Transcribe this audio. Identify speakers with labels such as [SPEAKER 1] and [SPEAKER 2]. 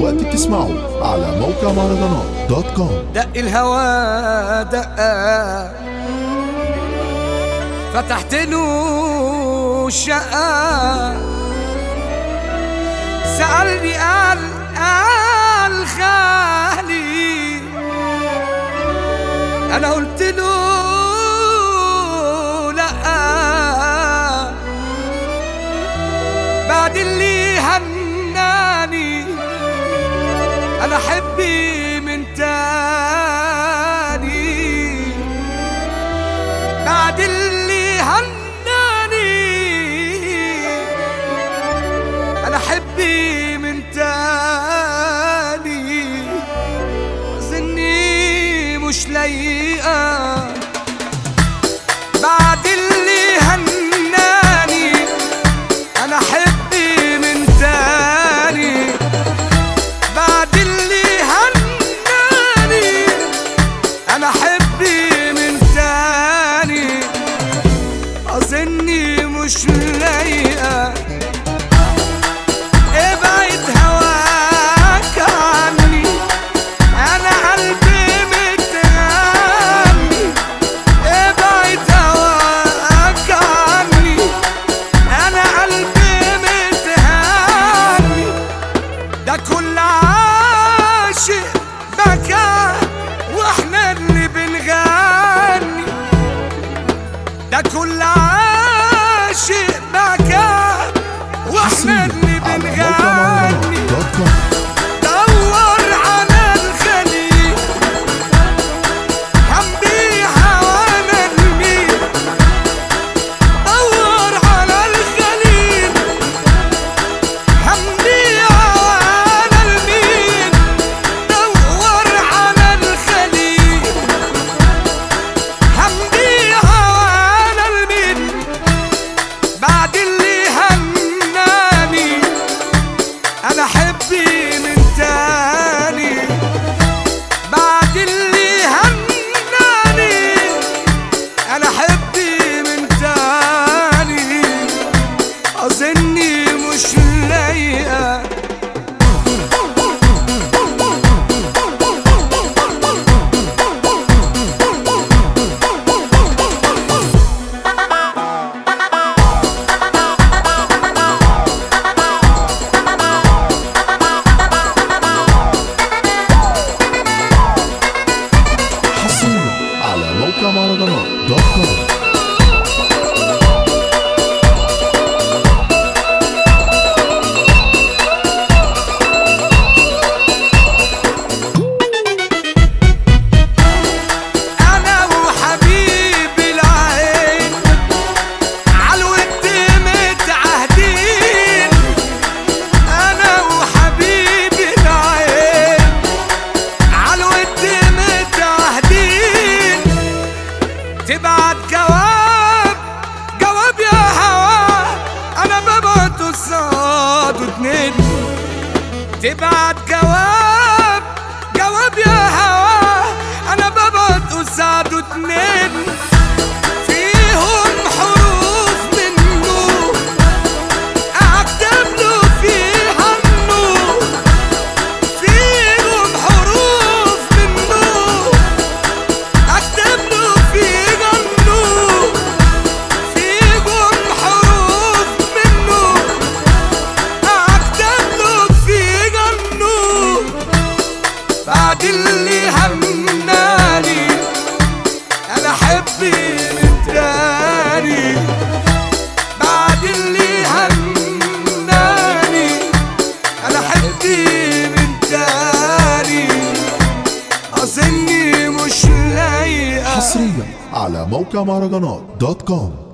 [SPEAKER 1] دلوقتي بتسمعوا على موقع مهرجانات دوت كوم.
[SPEAKER 2] دق الهوى دقة فتحت له الشقة، سألني قال خالي، أنا قلت له لأ، بعد اللي هناني أنا حبي من تاني، بعد اللي هناني أنا حبي من تاني، ظني مش لايقة بعد اللي هناني أنا حبي من تاني، بعد اللي هناني أنا حبي من تاني، أظني مش لايقة. ابعد هواك عني، أنا قلبي متهني، ابعد هواك عني، أنا قلبي متهني، ده كل عاشق بكى واحنا اللي بنغني، ده كل عاشق بكى واحنا اللي بنغني، دور على الخليل هنبيعها وانا المين، دور على الخليل هنبيعها وانا المين، دور على الخليل هنبيعها وانا المين، بعد اللي هناني أنا حبي من تاني، بعد اللي هناني أنا حبي من تاني، أظني مش لايقة.
[SPEAKER 1] على موقع مهرجانات دوت كوم.
[SPEAKER 2] أنا وحبيبي العين عالود متعهدين، أنا وحبيبي العين عالود متعهدين، تبعت جواب يا هوا أنا ببعت قصاده اتنين، تبعت جواب يا هوا أنا ببعت قصاده اتنين، فيهم حروف منه أكتب له فيها النور، فيهم حروف منه أكتب له فيها النور، فيهم حروف منه أكتب له فيها النور، بعد اللي همناني أنا حبي من تاني، بعد اللي همناني أنا حبي من تاني، أظني مش لايقة.
[SPEAKER 1] حصريا على موقع مهرجانات دوت كوم.